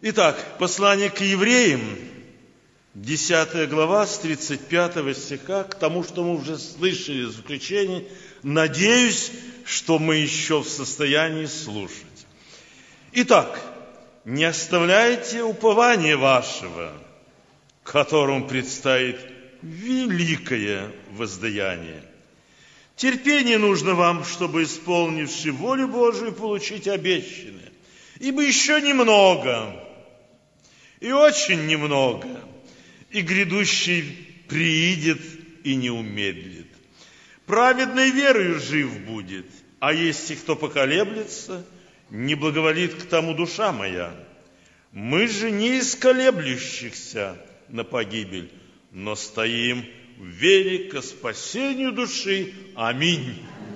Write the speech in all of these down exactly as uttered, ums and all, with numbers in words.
Итак, послание к евреям, десятая глава, с тридцать пятого стиха, к тому, что мы уже слышали в заключении. Надеюсь, что мы еще в состоянии слушать. Итак, не оставляйте упования вашего, которому предстоит великое воздаяние. Терпение нужно вам, чтобы, исполнивши волю Божию, получить обещанное. Ибо еще немного, и очень немного, и грядущий приидет и не умедлит. Праведной верою жив будет, а если кто поколеблется, не благоволит к тому душа моя. Мы же не из колеблющихся на погибель, но стоим в вере ко спасению души. Аминь.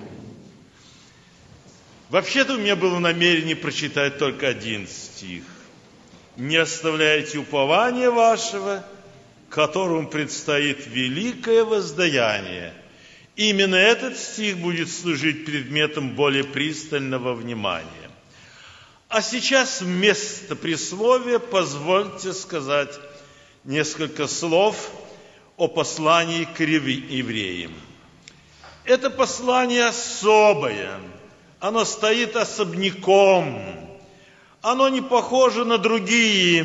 Вообще-то у меня было намерение прочитать только один стих. Не оставляйте упования вашего, которому предстоит великое воздаяние. Именно этот стих будет служить предметом более пристального внимания. А сейчас вместо присловия позвольте сказать несколько слов о послании к евреям. Это послание особое, оно стоит особняком, оно не похоже на другие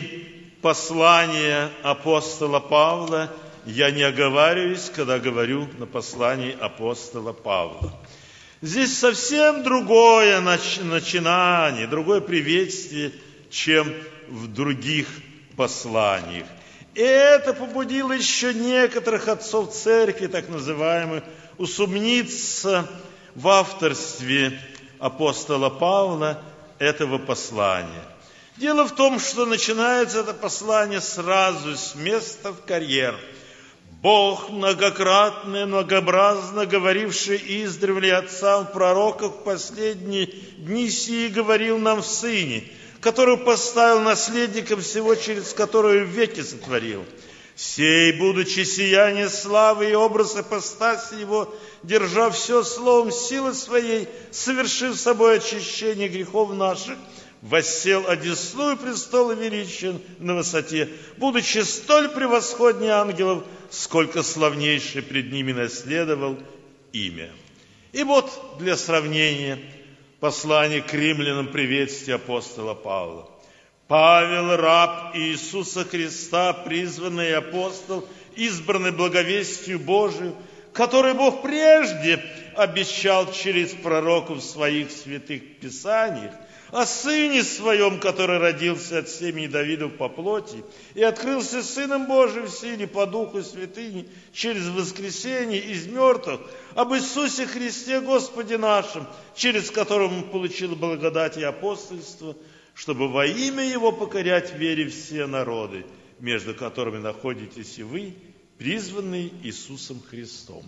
послания апостола Павла. Я не оговариваюсь, когда говорю на послании апостола Павла. Здесь совсем другое начинание, другое приветствие, чем в других посланиях. И это побудило еще некоторых отцов церкви, так называемых, усомниться в авторстве апостола Павла этого послания. Дело в том, что начинается это послание сразу с места в карьер. Бог, многократно и многообразно говоривший издревле отцам пророков в последние дни сии, говорил нам в Сыне, который поставил наследником всего, через которого веки сотворил. Сей, будучи сияние славы и образ ипостаси его, держа все словом силы своей, совершив собой очищение грехов наших, воссел одесную престола величия на высоте, будучи столь превосходнее ангелов, сколько славнейший пред ними наследовал имя. И вот для сравнения послание к римлянам приветствие апостола Павла. Павел, раб Иисуса Христа, призванный апостол, избранный благовестию Божию, который Бог прежде обещал через пророков в своих святых писаниях, о Сыне Своем, который родился от семени Давидов по плоти и открылся Сыном Божиим в силе по Духу Святыни через воскресение из мертвых, об Иисусе Христе Господе нашим, через которого мы получили благодать и апостольство, чтобы во имя Его покорять в вере все народы, между которыми находитесь и вы, призванные Иисусом Христом.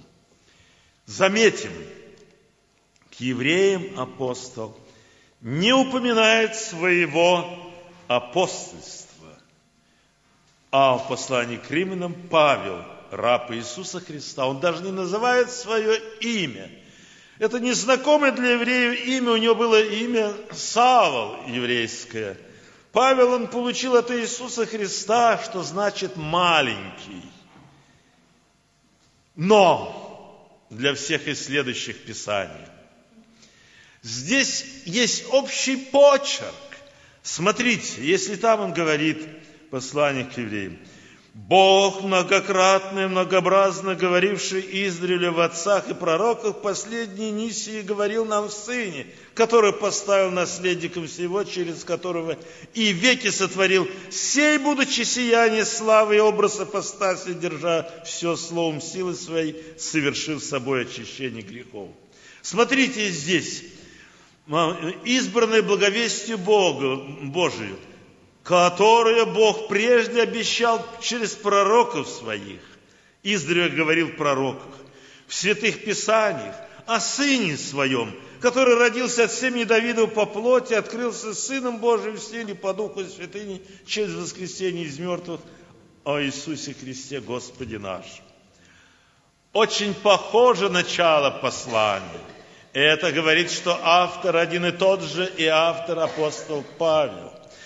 Заметим, к евреям апостол не упоминает своего апостольства, а в послании к римлянам Павел, раб Иисуса Христа, он даже не называет свое имя. Это незнакомое для евреев имя, у него было имя Савл еврейское. Павел, он получил от Иисуса Христа, что значит маленький. Но для всех из следующих писаний здесь есть общий почерк. Смотрите, если там он говорит, послание к евреям, Бог, многократно и многообразно говоривший издревле в отцах и пророках, последние дни сии говорил нам в Сыне, который поставил наследником всего, через которого и веки сотворил, сей, будучи сияние славы и образ ипостаси, держа все словом силы своей, совершив собой очищение грехов. Смотрите здесь, избранное благовестие Бога, Божию, которое Бог прежде обещал через пророков своих, издревле говорил в пророках, в святых писаниях, о Сыне Своем, который родился от семени Давидова по плоти, открылся Сыном Божиим в силе по Духу Святыни через воскресение из мертвых, о Иисусе Христе Господе нашем. Очень похоже начало послания. Это говорит, что автор один и тот же, и автор апостол Павел.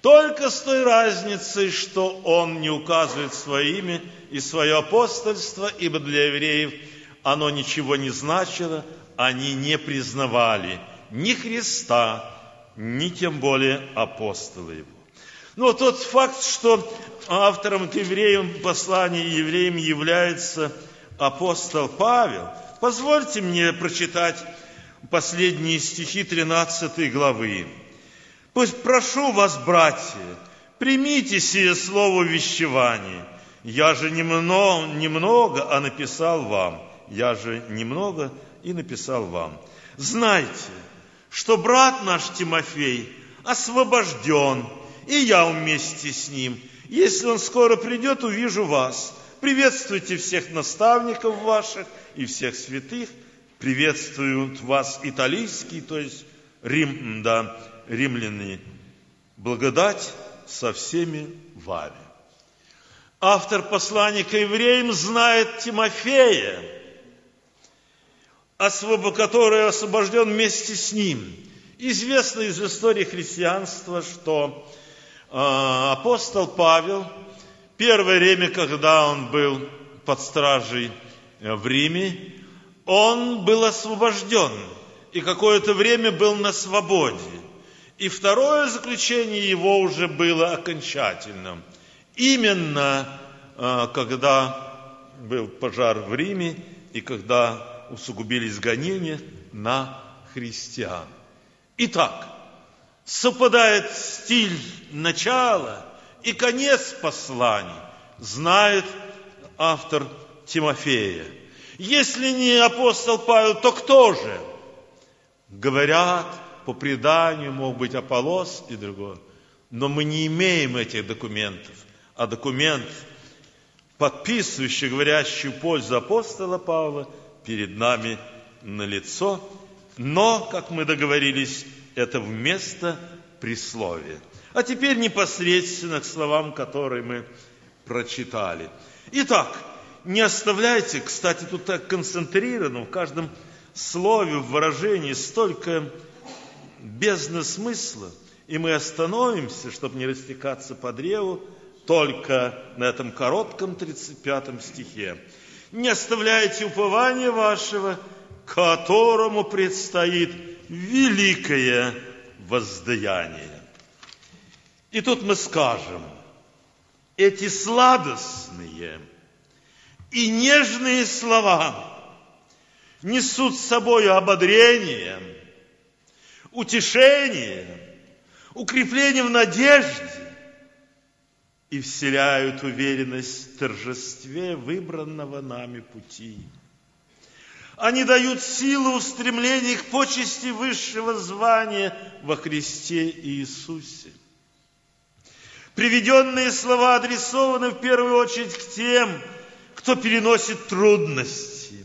только с той разницей, что он не указывает свое имя и свое апостольство, ибо для евреев оно ничего не значило, они не признавали ни Христа, ни тем более апостола его. Но тот факт, что автором к евреям послания евреям является апостол Павел, позвольте мне прочитать последние стихи тринадцатой главы. «Пусть прошу вас, братья, примите сие слово вещевания. Я же немного, немного, а написал вам. Я же немного и написал вам. Знайте, что брат наш Тимофей освобожден, и я вместе с ним. Если он скоро придет, увижу вас. Приветствуйте всех наставников ваших и всех святых. Приветствуют вас италийские, то есть Рим, да, римляне. Благодать со всеми вами». Автор послания к евреям знает Тимофея, который освобожден вместе с ним. Известно из истории христианства, что апостол Павел, первое время, когда он был под стражей в Риме, он был освобожден и какое-то время был на свободе. И второе заключение его уже было окончательным. Именно когда был пожар в Риме и когда усугубились гонения на христиан. Итак, совпадает стиль начала и конец посланий, знает автор Тимофея. Если не апостол Павел, то кто же? Говорят, по преданию мог быть Аполлос и другой. Но мы не имеем этих документов. А документ, подписывающий, говорящий в пользу апостола Павла, перед нами налицо. Но, как мы договорились, это вместо присловия. А теперь непосредственно к словам, которые мы прочитали. Итак, не оставляйте, кстати, тут так концентрировано, в каждом слове, в выражении столько бездны смысла, и мы остановимся, чтобы не растекаться по древу, только на этом коротком тридцать пятом стихе. «Не оставляйте упования вашего, которому предстоит великое воздаяние». И тут мы скажем, эти сладостные и нежные слова несут с собой ободрение, утешение, укрепление в надежде и вселяют уверенность в торжестве выбранного нами пути. Они дают силу устремлений к почести высшего звания во Христе Иисусе. Приведенные слова адресованы в первую очередь к тем, кто переносит трудности,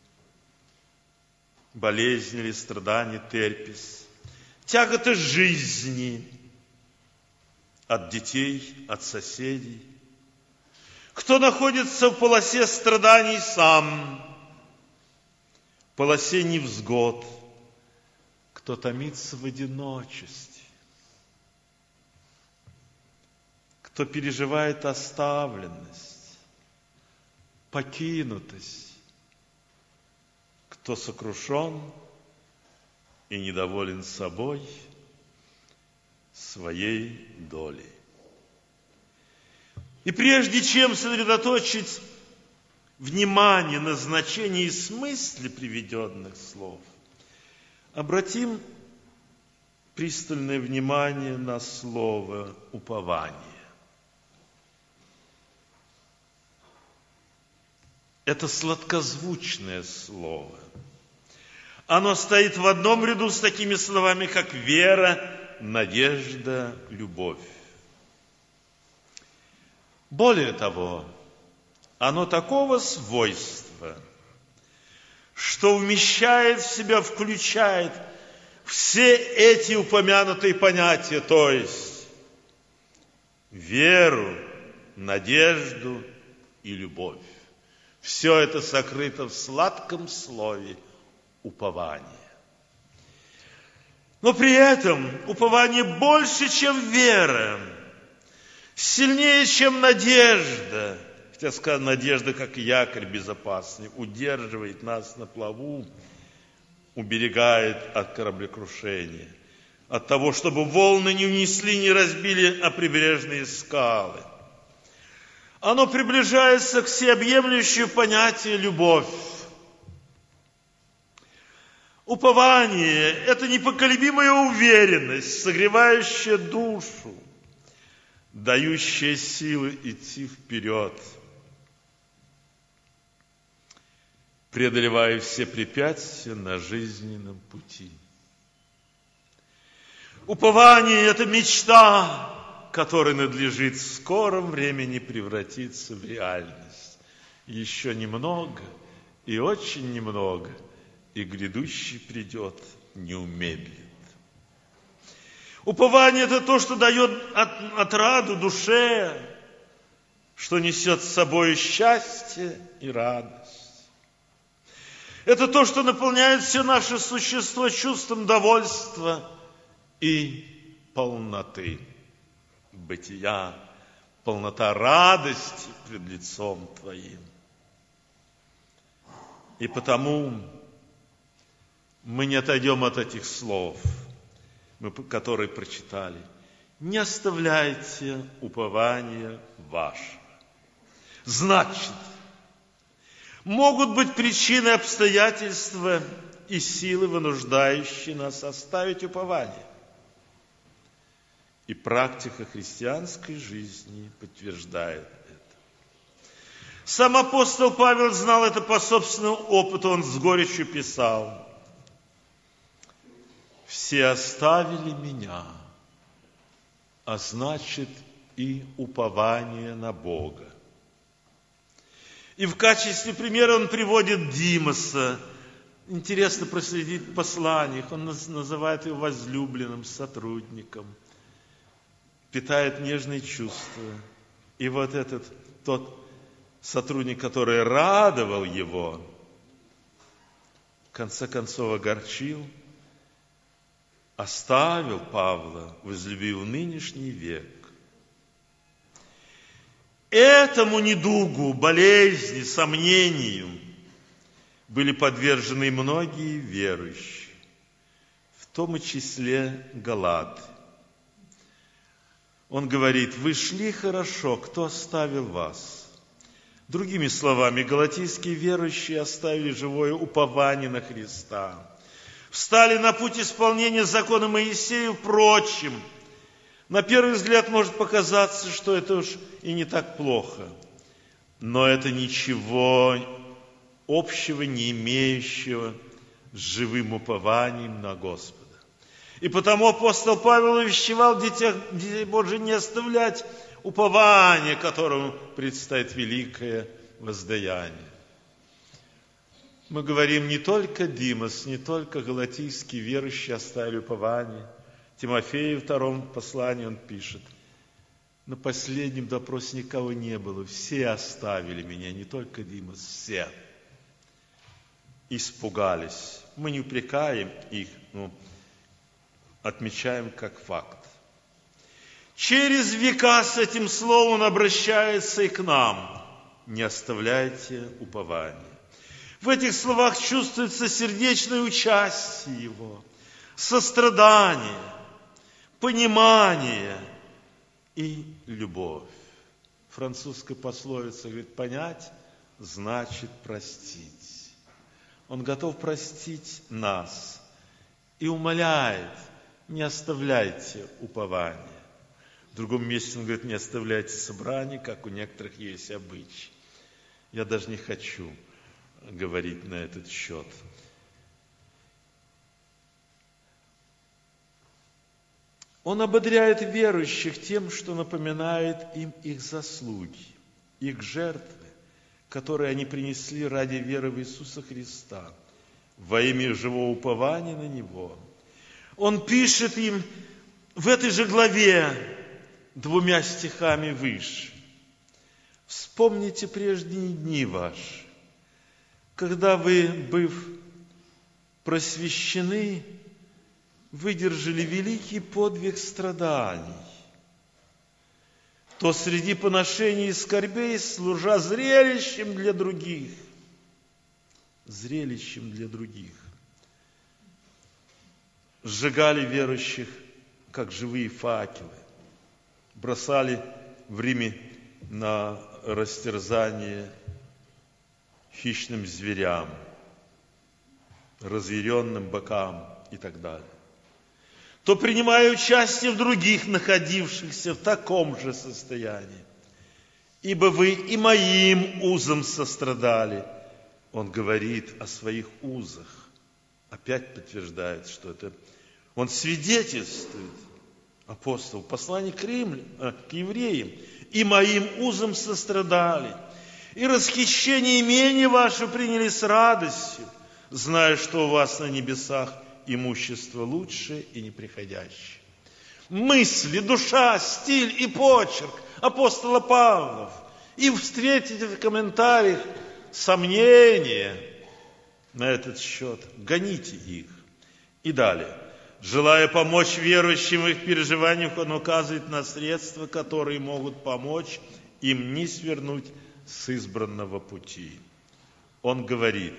болезни или страдания, терпес, тяготы жизни от детей, от соседей, кто находится в полосе страданий сам, в полосе невзгод, кто томится в одиночестве, кто переживает оставленность, покинутость, кто сокрушен и недоволен собой, своей долей. И прежде чем сосредоточить внимание на значении и смысле приведенных слов, обратим пристальное внимание на слово «упование». Это сладкозвучное слово. Оно стоит в одном ряду с такими словами, как вера, надежда, любовь. Более того, оно такого свойства, что вмещает в себя, включает все эти упомянутые понятия, то есть веру, надежду и любовь. Все это сокрыто в сладком слове упование. Но при этом упование больше, чем вера. Сильнее, чем надежда. Хотя сказано, надежда, как якорь безопасный, удерживает нас на плаву, уберегает от кораблекрушения, от того, чтобы волны не унесли, не разбили о прибрежные скалы. Оно приближается к всеобъемлющему понятию любовь. Упование – это непоколебимая уверенность, согревающая душу, дающая силы идти вперед, преодолевая все препятствия на жизненном пути. Упование – это мечта, которая надлежит в скором времени превратиться в реальность. Еще немного, и очень немного, и грядущий придет, не умедлит. Упование – это то, что дает от, отраду душе, что несет с собой счастье и радость. Это то, что наполняет все наше существо чувством довольства и полноты бытия, полнота радости пред лицом Твоим. И потому мы не отойдем от этих слов, которые прочитали. Не оставляйте упования вашего. Значит, могут быть причины, обстоятельства и силы, вынуждающие нас оставить упование. И практика христианской жизни подтверждает это. Сам апостол Павел знал это по собственному опыту, он с горечью писал: «Все оставили меня, а значит и упование на Бога». И в качестве примера он приводит Димоса. Интересно проследить в посланиях. Он называет его возлюбленным сотрудником, питает нежные чувства. И вот этот тот сотрудник, который радовал его, в конце концов огорчил, оставил Павла, возлюбив нынешний век. Этому недугу, болезни, сомнению были подвержены многие верующие, в том числе галаты. Он говорит: «Вы шли хорошо, кто оставил вас?» Другими словами, галатийские верующие оставили живое упование на Христа, встали на путь исполнения закона Моисея. Впрочем, на первый взгляд может показаться, что это уж и не так плохо, но это ничего общего не имеющего с живым упованием на Господа. И потому апостол Павел увещевал детей Божьих не оставлять упование, которому предстоит великое воздаяние. Мы говорим, не только Димос, не только галатийские верующие оставили упование. Тимофею в втором послании он пишет: на последнем допросе никого не было, все оставили меня, не только Димос, все испугались. Мы не упрекаем их, но отмечаем как факт. Через века с этим словом он обращается и к нам: не оставляйте упования. В этих словах чувствуется сердечное участие его, сострадание, понимание и любовь. Французская пословица говорит: понять значит простить. Он готов простить нас и умоляет: не оставляйте упования. В другом месте он говорит: не оставляйте собраний, как у некоторых есть обычай. Я даже не хочу говорить на этот счет. Он ободряет верующих тем, что напоминает им их заслуги, их жертвы, которые они принесли ради веры в Иисуса Христа, во имя живого упования на Него. Он пишет им в этой же главе двумя стихами выше: «Вспомните прежние дни ваши, когда вы, быв просвещены, выдержали великий подвиг страданий, то среди поношений и скорбей, служа зрелищем для других, зрелищем для других, сжигали верующих, как живые факелы, бросали в Риме на растерзание хищным зверям, разъяренным быкам и так далее, то, принимая участие в других, находившихся в таком же состоянии, ибо вы и моим узам сострадали. Он говорит о своих узах. Опять подтверждает, что это... Он свидетельствует, апостол, послание к, римлян, к евреям. И моим узам сострадали. И расхищение имения ваше приняли с радостью, зная, что у вас на небесах имущество лучшее и неприходящее. Мысли, душа, стиль и почерк апостола Павлов. И встретите в комментариях сомнения на этот счет. Гоните их. И далее. Желая помочь верующим в их переживаниях, он указывает на средства, которые могут помочь им не свернуть с избранного пути. Он говорит: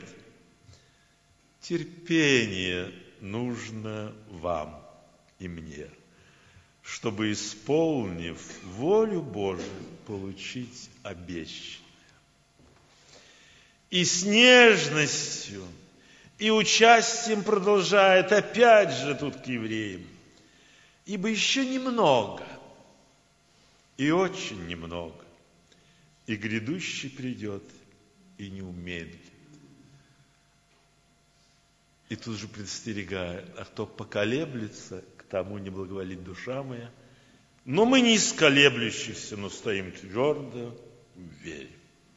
терпение нужно вам и мне, чтобы, исполнив волю Божию, получить обещание. И с нежностью и участием продолжает опять же тут к евреям. Ибо еще немного, и очень немного, и грядущий придет, и не умедлит. И тут же предостерегает: а кто поколеблется, к тому не благоволит душа моя. Но мы не из колеблющихся, но стоим твердо в вере.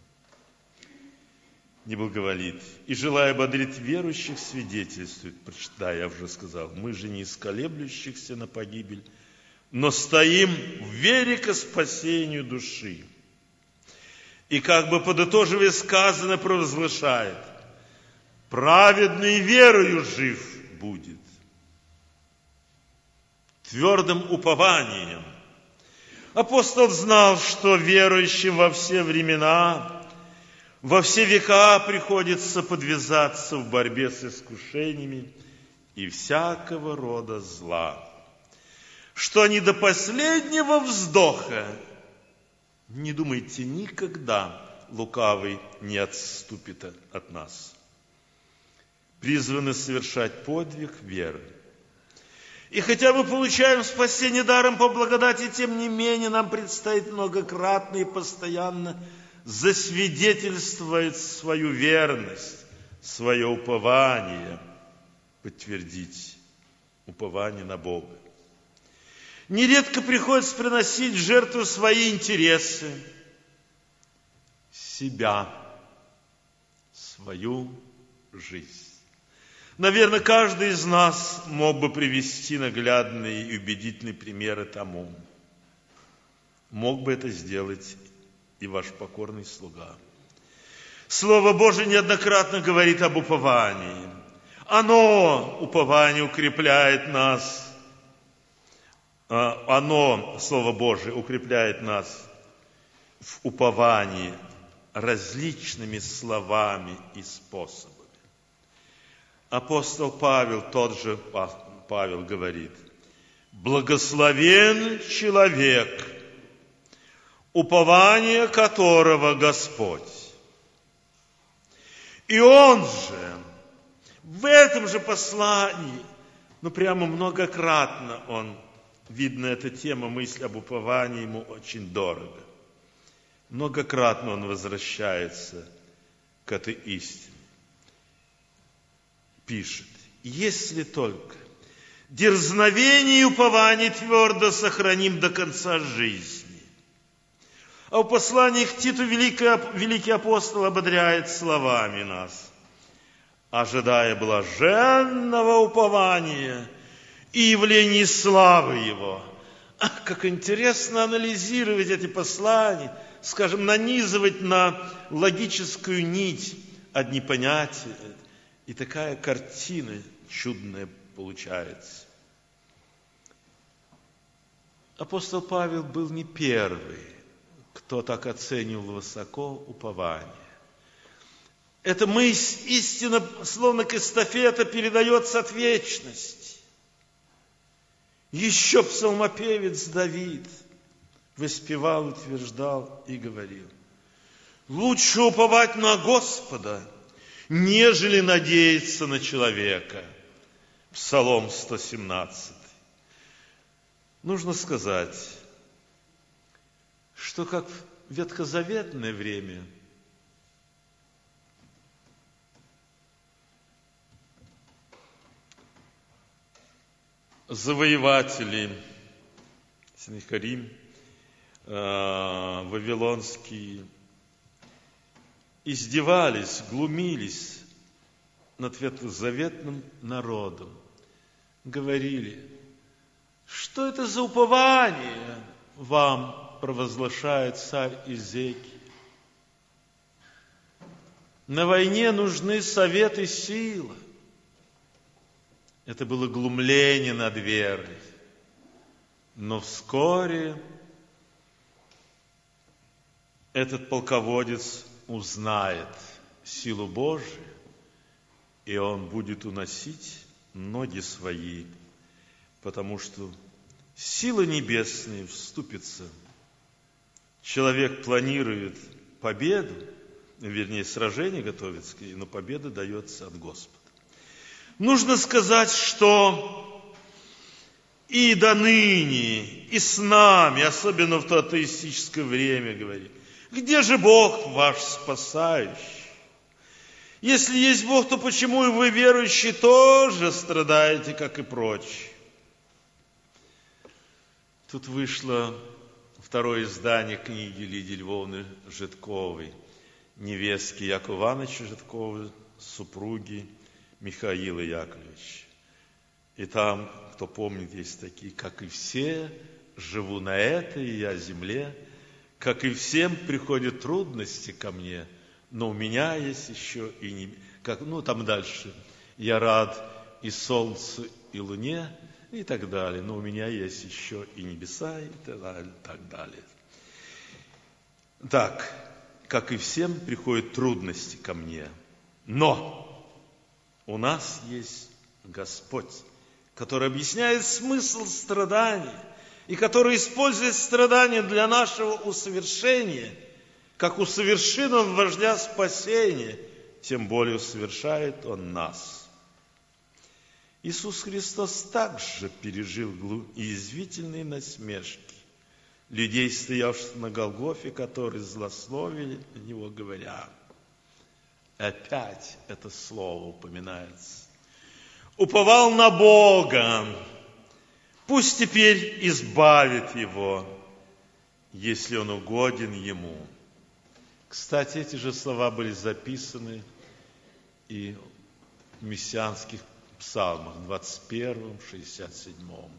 Не благоволит. И, желая ободрить верующих, свидетельствует, прочитая, я уже сказал, мы же не из колеблющихся на погибель, но стоим в вере ко спасению души. И, как бы подытоживая сказанное, провозглашает: праведный верою жив будет. Твердым упованием. Апостол знал, что верующим во все времена, во все века приходится подвязаться в борьбе с искушениями и всякого рода зла, что они до последнего вздоха, не думайте, никогда лукавый не отступит от нас, призваны совершать подвиг веры. И хотя мы получаем спасение даром по благодати, тем не менее нам предстоит многократно и постоянно засвидетельствовать свою верность, свое упование, подтвердить упование на Бога. Нередко приходится приносить в жертву свои интересы, себя, свою жизнь. Наверное, каждый из нас мог бы привести наглядные и убедительные примеры тому. Мог бы это сделать и ваш покорный слуга. Слово Божие неоднократно говорит об уповании. Оно, упование, укрепляет нас. Оно, Слово Божие, укрепляет нас в уповании различными словами и способами. Апостол Павел, тот же Павел говорит: благословен человек, упование которого Господь. И он же в этом же послании, ну прямо многократно он, видно, эта тема, мысль об уповании ему очень дорого. Многократно он возвращается к этой истине. Пишет: если только дерзновение и упование твердо сохраним до конца жизни. А в послании к Титу великий, великий апостол ободряет словами нас: ожидая блаженного упования и явления славы Его. Ах, как интересно анализировать эти послания, скажем, нанизывать на логическую нить одни понятия, и такая картина чудная получается. Апостол Павел был не первый, кто так оценил высоко упование. Эта мысль, истина, словно к эстафета, передается от вечности. Еще псалмопевец Давид воспевал, утверждал и говорил: лучше уповать на Господа, нежели надеяться на человека. Псалом сто семнадцать. Нужно сказать, что как в ветхозаветное время завоеватели Сенхериб, э, вавилонские, издевались, глумились над ветхозаветным народом, говорили: что это за упование вам провозглашает царь Изекия? На войне нужны совет и сила. Это было глумление над верой. Но вскоре этот полководец узнает силу Божию, и он будет уносить ноги свои, потому что сила небесная вступится. Человек планирует победу, вернее, сражение готовится, но победа дается от Господа. Нужно сказать, что и до ныне, и с нами, особенно в то атеистическое время, говорит: где же Бог ваш спасающий? Если есть Бог, то почему и вы, верующие, тоже страдаете, как и прочие? Тут вышло второе издание книги Лидии Львовны Житковой, невестки Якова Ивановича Житкова, супруги Михаила Яковлевича. И там, кто помнит, есть такие: как и все, живу на этой я земле, как и всем приходят трудности ко мне, но у меня есть еще и не... Как, ну, там дальше. Я рад и солнцу, и луне, и так далее. Но у меня есть еще и небеса, и так далее. Так, далее. Так, как и всем приходят трудности ко мне, но у нас есть Господь, который объясняет смысл страданий и который использует страдания для нашего усовершения, как усовершил Он вождя спасения, тем более усовершает Он нас. Иисус Христос также пережил язвительные насмешки людей, стоявших на Голгофе, которые злословили на Него, говоря. Опять это слово упоминается. Уповал на Бога, пусть теперь избавит его, если он угоден ему. Кстати, эти же слова были записаны и в мессианских псалмах, двадцать первом, шестьдесят седьмом.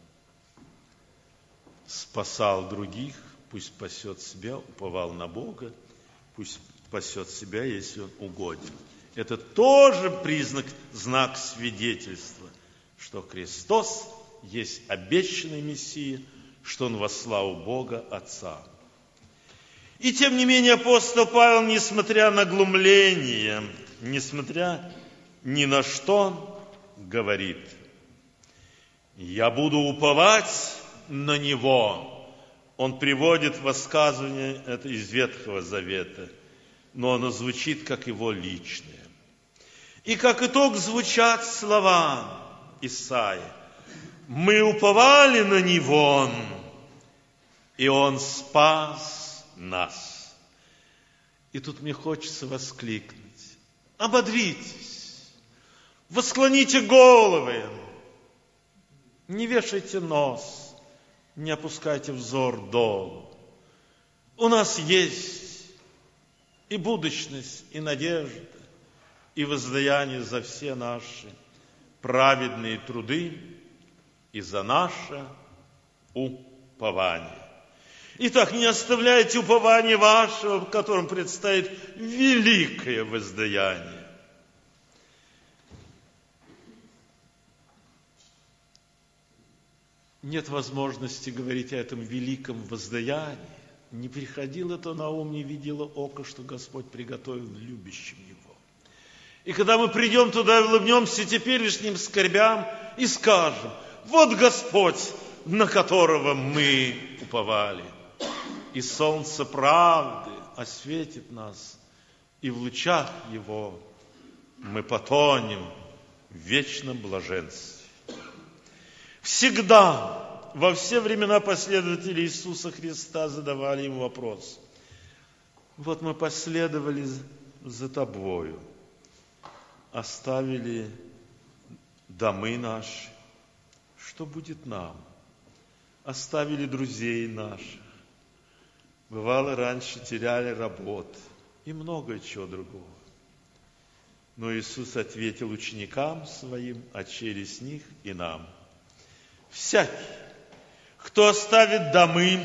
Спасал других, пусть спасет себя, уповал на Бога, пусть спасет себя, если он угоден. Это тоже признак, знак свидетельства, что Христос есть обещанный Мессия, что Он во славу Бога Отца. И тем не менее апостол Павел, несмотря на глумление, несмотря ни на что, говорит: я буду уповать на Него. Он приводит высказывание это из Ветхого Завета, но оно звучит как его личное. И как итог звучат слова Исаии: мы уповали на Него, и Он спас нас. И тут мне хочется воскликнуть: ободритесь, восклоните головы, не вешайте нос, не опускайте взор долу. У нас есть и будущность, и надежда, и воздаяние за все наши праведные труды и за наше упование. Итак, не оставляйте упования вашего, в котором предстоит великое воздаяние. Нет возможности говорить о этом великом воздаянии, не приходило то на ум, не видело око, что Господь приготовил любящим Его. И когда мы придем туда и улыбнемся теперешним скорбям и скажем: вот Господь, на которого мы уповали. И солнце правды осветит нас, и в лучах Его мы потонем в вечном блаженстве. Всегда, во все времена последователи Иисуса Христа задавали Ему вопрос: вот мы последовали за Тобою, оставили домы наши, что будет нам? Оставили друзей наших, бывало, раньше теряли работу и многое чего другого. Но Иисус ответил ученикам Своим, а через них и нам: всякий, кто оставит домы,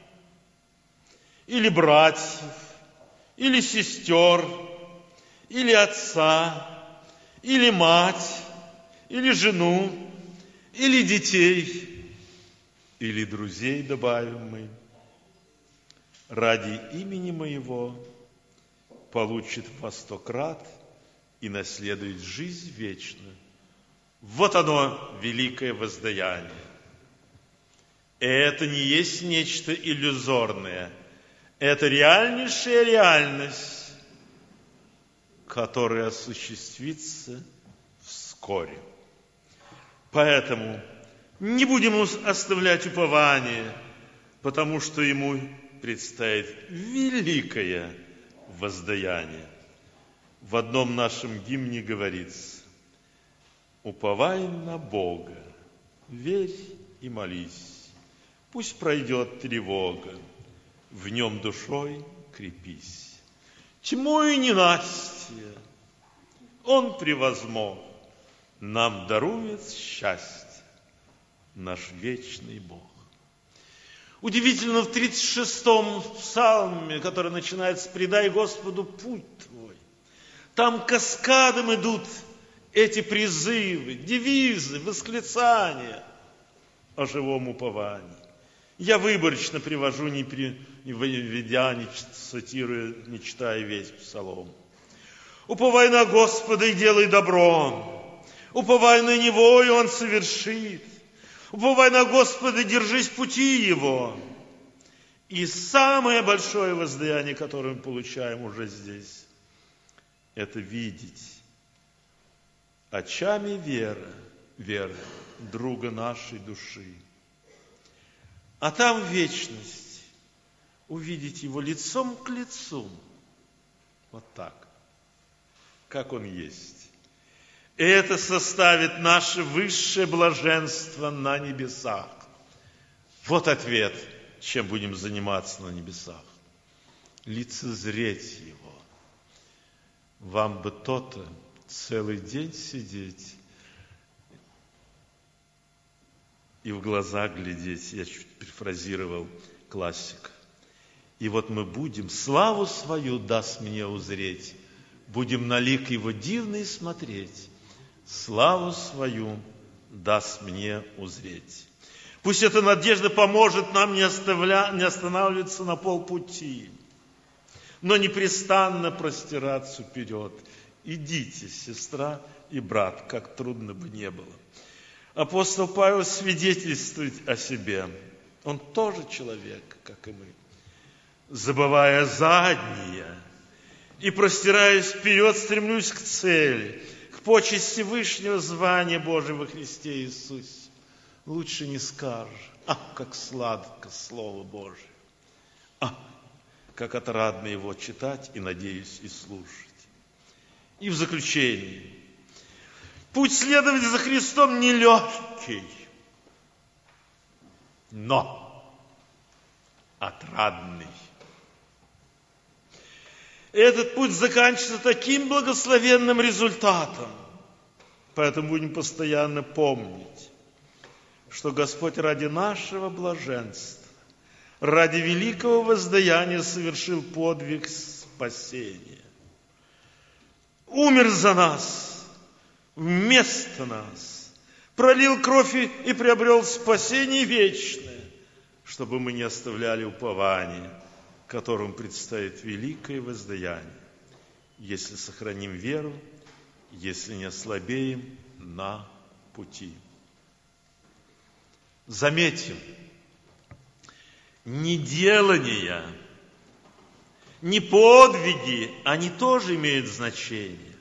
или братьев, или сестер, или отца, или мать, или жену, или детей, или друзей, добавим мы, ради имени Моего получит во сто крат и наследует жизнь вечную. Вот оно, великое воздаяние. И это не есть нечто иллюзорное. Это реальнейшая реальность, которая осуществится вскоре. Поэтому не будем оставлять упование, потому что ему предстоит великое воздаяние. В одном нашем гимне говорится: уповай на Бога, верь и молись, пусть пройдет тревога, в нем душой крепись. Тьму и ненастье Он превозмог, нам дарует счастье наш вечный Бог. Удивительно, в тридцать шестом псалме, который начинается: «Предай Господу путь твой», там каскадом идут эти призывы, девизы, восклицания о живом уповании. Я выборочно привожу, не ведя, не цитируя, не читая весь псалом. «Уповай на Господа и делай добро, уповай на Него, и Он совершит. Уповай на Господа, держись пути Его». И самое большое воздаяние, которое мы получаем уже здесь, это видеть очами веры, веры друга нашей души. А там вечность, увидеть Его лицом к лицу, вот так, как Он есть. И это составит наше высшее блаженство на небесах. Вот ответ, чем будем заниматься на небесах. Лицезреть Его. Вам бы то-то целый день сидеть и в глаза глядеть. Я чуть перефразировал классика. И вот мы будем, славу свою даст мне узреть, будем на лик Его дивный смотреть, славу свою даст мне узреть. Пусть эта надежда поможет нам не, оставля... не останавливаться на полпути, но непрестанно простираться вперед. Идите, сестра и брат, как трудно бы не было. Апостол Павел свидетельствует о себе. Он тоже человек, как и мы. Забывая заднее и простираясь вперед, стремлюсь к цели, к почести вышнего звания Божьего во Христе Иисусе. Лучше не скажешь: ах, как сладко Слово Божие! Ах, как отрадно его читать и, надеюсь, и слушать. И в заключение. Путь следовать за Христом нелегкий, но отрадный. Этот путь заканчивается таким благословенным результатом. Поэтому будем постоянно помнить, что Господь ради нашего блаженства, ради великого воздаяния совершил подвиг спасения. Умер за нас, вместо нас, пролил кровь и приобрел спасение вечное, чтобы мы не оставляли упования которому предстоит великое воздаяние, если сохраним веру, если не ослабеем на пути. Заметим, не делания, не подвиги, они тоже имеют значение.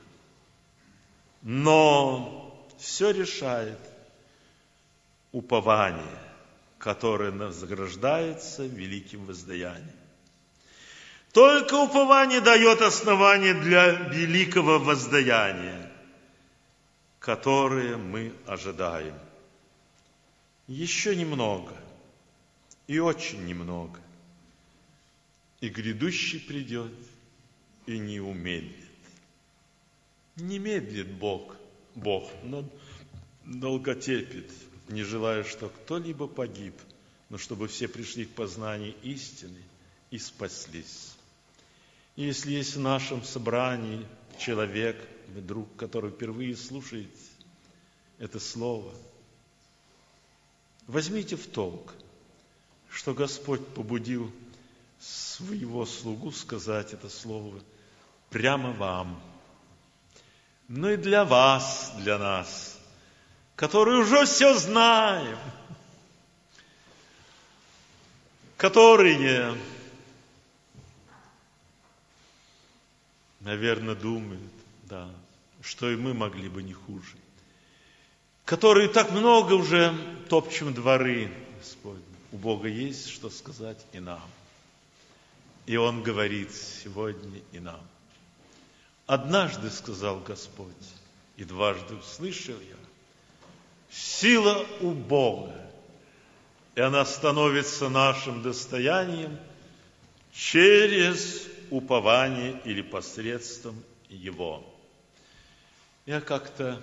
Но все решает упование, которое награждается великим воздаянием. Только упование дает основание для великого воздаяния, которое мы ожидаем. Еще немного, и очень немного, и грядущий придет, и не умедлит. Не медлит Бог, Бог, но долготерпит, не желая, что кто-либо погиб, но чтобы все пришли к познанию истины и спаслись. И если есть в нашем собрании человек, друг, который впервые слушает это слово, возьмите в толк, что Господь побудил своего слугу сказать это слово прямо вам, но и для вас, для нас, которые уже все знаем, которые, наверное, думают, да, что и мы могли бы не хуже, которые так много уже топчем дворы, Господь. У Бога есть что сказать и нам. И Он говорит сегодня и нам. Однажды сказал Господь, и дважды услышал я, сила у Бога, и она становится нашим достоянием через упование или посредством Его. Я как-то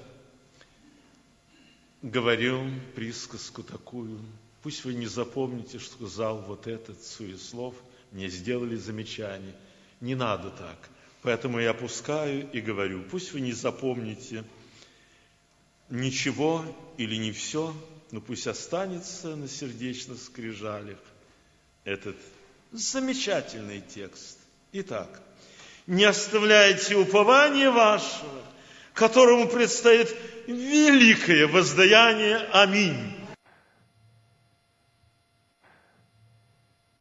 говорил присказку такую, пусть вы не запомните, что сказал вот этот суеслов, мне сделали замечание, не надо так. Поэтому я опускаю и говорю, пусть вы не запомните ничего или не все, но пусть останется на сердечных скрижалях этот замечательный текст. Итак, не оставляйте упования вашего, которому предстоит великое воздаяние. Аминь.